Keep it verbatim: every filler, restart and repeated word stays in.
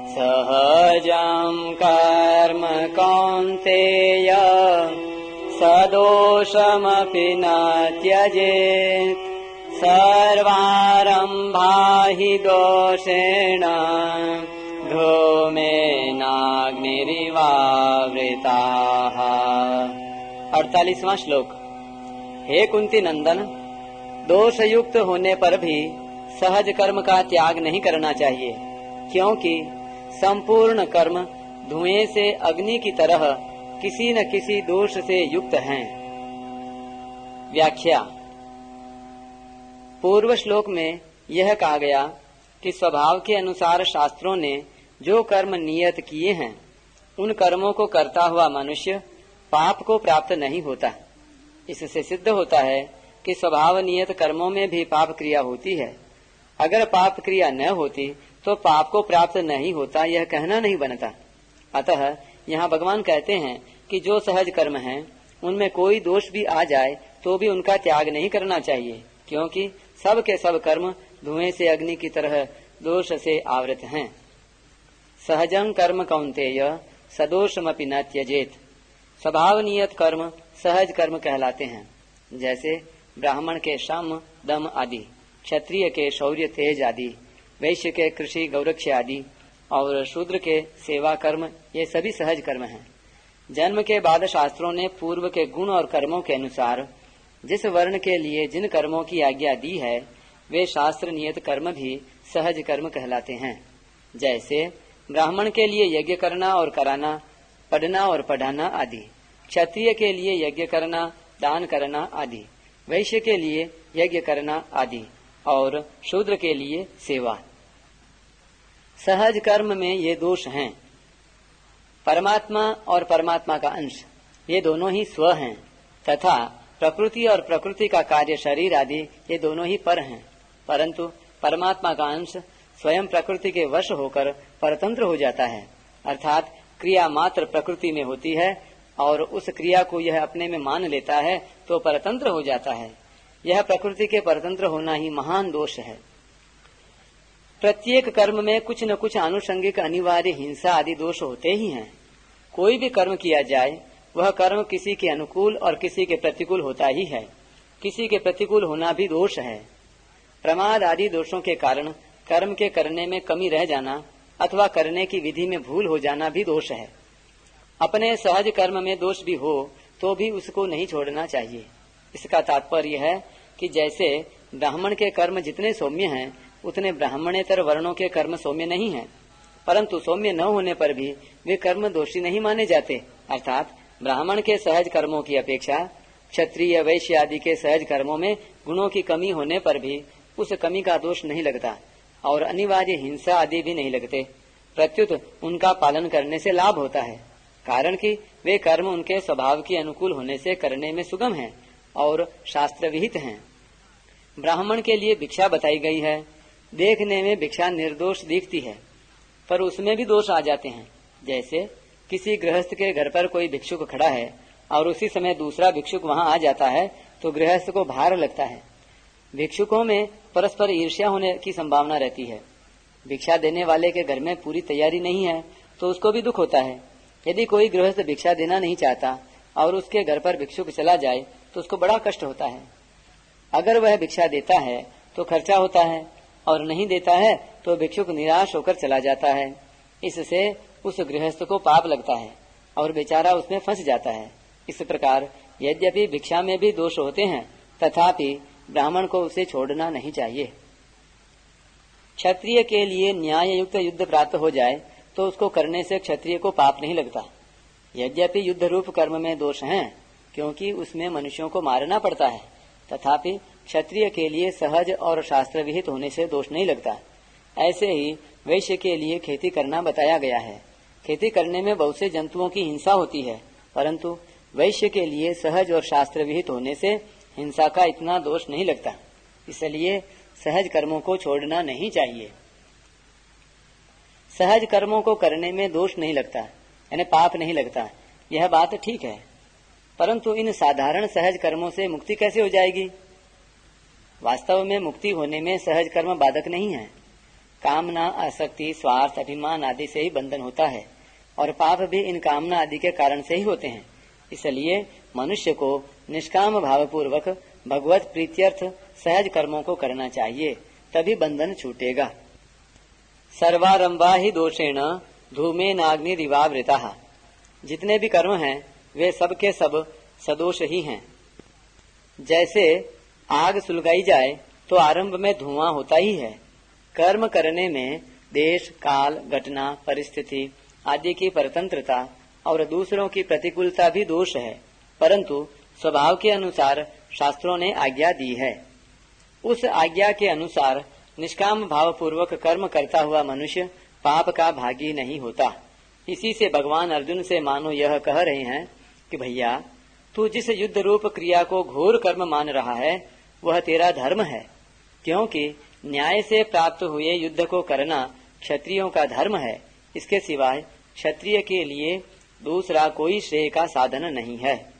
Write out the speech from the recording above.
सहजं कर्म कौन्तेय सदोषमपि न त्यजेत् सर्वारम्भा हि दोषेण धूमेनाग्निरिवावृताः। अड़तालीसवां श्लोक। हे कुंती नंदन, दोष युक्त होने पर भी सहज कर्म का त्याग नहीं करना चाहिए, क्योंकि संपूर्ण कर्म धुएं से अग्नि की तरह किसी न किसी दोष से युक्त हैं। व्याख्या। पूर्व श्लोक में यह कहा गया कि स्वभाव के अनुसार शास्त्रों ने जो कर्म नियत किए हैं, उन कर्मों को करता हुआ मनुष्य पाप को प्राप्त नहीं होता। इससे सिद्ध होता है कि स्वभाव नियत कर्मों में भी पाप क्रिया होती है। अगर पाप क्रिया न होती तो पाप को प्राप्त नहीं होता, यह कहना नहीं बनता। अतः यहाँ भगवान कहते हैं कि जो सहज कर्म हैं, उनमें कोई दोष भी आ जाए तो भी उनका त्याग नहीं करना चाहिए, क्योंकि सब के सब कर्म धुएं से अग्नि की तरह दोष से आवृत हैं। सहजं कर्म कौन्तेय सदोषमपि न त्यजेत। स्वभाव नियत कर्म सहज कर्म कहलाते हैं, जैसे ब्राह्मण के शम दम आदि, क्षत्रिय के शौर्य तेज आदि, वैश्य के कृषि गौरक्ष आदि और शूद्र के सेवा कर्म, ये सभी सहज कर्म हैं। जन्म के बाद शास्त्रों ने पूर्व के गुण और कर्मों के अनुसार जिस वर्ण के लिए जिन कर्मों की आज्ञा दी है, वे शास्त्र नियत कर्म भी सहज कर्म कहलाते हैं। जैसे ब्राह्मण के लिए यज्ञ करना और कराना, पढ़ना और पढ़ाना आदि, क्षत्रिय के लिए यज्ञ करना, दान करना आदि, वैश्य के लिए यज्ञ करना आदि और शूद्र के लिए सेवा। सहज कर्म में ये दोष हैं। परमात्मा और परमात्मा का अंश, ये दोनों ही स्व हैं, तथा प्रकृति और प्रकृति का कार्य शरीर आदि, ये दोनों ही पर हैं। परंतु परमात्मा का अंश स्वयं प्रकृति के वश होकर परतंत्र हो जाता है, अर्थात क्रिया मात्र प्रकृति में होती है और उस क्रिया को यह अपने में मान लेता है तो परतंत्र हो जाता है। यह प्रकृति के परतंत्र होना ही महान दोष है। प्रत्येक कर्म में कुछ न कुछ आनुषंगिक अनिवार्य हिंसा आदि दोष होते ही हैं। कोई भी कर्म किया जाए, वह कर्म किसी के अनुकूल और किसी के प्रतिकूल होता ही है। किसी के प्रतिकूल होना भी दोष है। प्रमाद आदि दोषों के कारण कर्म के करने में कमी रह जाना अथवा करने की विधि में भूल हो जाना भी दोष है। अपने सहज कर्म में दोष भी हो तो भी उसको नहीं छोड़ना चाहिए। इसका तात्पर्य है कि जैसे ब्राह्मण के कर्म जितने सौम्य हैं, उतने ब्राह्मणेतर वर्णों के कर्म सौम्य नहीं हैं, परंतु सौम्य न होने पर भी वे कर्म दोषी नहीं माने जाते। अर्थात ब्राह्मण के सहज कर्मों की अपेक्षा क्षत्रिय वैश्य आदि के सहज कर्मों में गुणों की कमी होने पर भी उस कमी का दोष नहीं लगता और अनिवार्य हिंसा आदि भी नहीं लगते। प्रत्युत उनका पालन करने से लाभ होता है, कारण कि वे कर्म उनके स्वभाव के अनुकूल होने से करने में सुगम हैं और शास्त्र विहित हैं। ब्राह्मण के लिए भिक्षा बताई गई है। देखने में भिक्षा निर्दोष दिखती है, पर उसमें भी दोष आ जाते हैं। जैसे किसी गृहस्थ के घर पर कोई भिक्षुक खड़ा है और उसी समय दूसरा भिक्षुक वहां आ जाता है तो गृहस्थ को भार लगता है। भिक्षुकों में परस्पर ईर्ष्या होने की संभावना रहती है। भिक्षा देने वाले के घर में पूरी तैयारी नहीं है तो उसको भी दुख होता है। यदि कोई गृहस्थ भिक्षा देना नहीं चाहता और उसके घर पर भिक्षुक चला जाए तो उसको बड़ा कष्ट होता है। अगर वह भिक्षा देता है तो खर्चा होता है और नहीं देता है तो भिक्षुक निराश होकर चला जाता है। इससे उस गृहस्थ को पाप लगता है और बेचारा उसमें फंस जाता है। इस प्रकार यद्यपि भिक्षा में भी दोष होते हैं, तथापि ब्राह्मण को उसे छोड़ना नहीं चाहिए। क्षत्रिय के लिए न्याय युक्त युद्ध प्राप्त हो जाए तो उसको करने से क्षत्रिय को पाप नहीं लगता। यद्यपि युद्ध रूप कर्म में दोष हैं, क्योंकि उसमें मनुष्यों को मारना पड़ता है, तथापि क्षत्रिय के लिए सहज और शास्त्र विहित होने से दोष नहीं लगता। ऐसे ही वैश्य के लिए खेती करना बताया गया है। खेती करने में बहुत से जंतुओं की हिंसा होती है, परंतु वैश्य के लिए सहज और शास्त्र विहित होने से हिंसा का इतना दोष नहीं लगता। इसलिए सहज कर्मों को छोड़ना नहीं चाहिए। सहज कर्मों को करने में दोष नहीं लगता, यानी पाप नहीं लगता, यह बात ठीक है। परंतु इन साधारण सहज कर्मों से मुक्ति कैसे हो जाएगी? वास्तव में मुक्ति होने में सहज कर्म बाधक नहीं है। कामना, आसक्ति, स्वार्थ, अभिमान आदि से ही बंधन होता है और पाप भी इन कामना आदि के कारण से ही होते हैं। इसलिए मनुष्य को निष्काम भाव पूर्वक भगवत प्रीत्यर्थ सहज कर्मों को करना चाहिए, तभी बंधन छूटेगा। सर्वारंभा ही दोषेण धूमे नाग्नि दिवावृता। जितने भी कर्म हैं वे सब के सब सदोष ही हैं। जैसे आग सुलगाई जाए तो आरंभ में धुआं होता ही है। कर्म करने में देश, काल, घटना, परिस्थिति आदि की परतंत्रता और दूसरों की प्रतिकूलता भी दोष है, परंतु स्वभाव के अनुसार शास्त्रों ने आज्ञा दी है। उस आज्ञा के अनुसार निष्काम भाव पूर्वक कर्म करता हुआ मनुष्य पाप का भागी नहीं होता। इसी से भगवान अर्जुन से मानो यह कह रहे हैं कि भैया, तू जिस युद्ध रूप क्रिया को घोर कर्म मान रहा है वह तेरा धर्म है, क्योंकि न्याय से प्राप्त हुए युद्ध को करना क्षत्रियों का धर्म है। इसके सिवाय क्षत्रिय के लिए दूसरा कोई श्रेय का साधन नहीं है।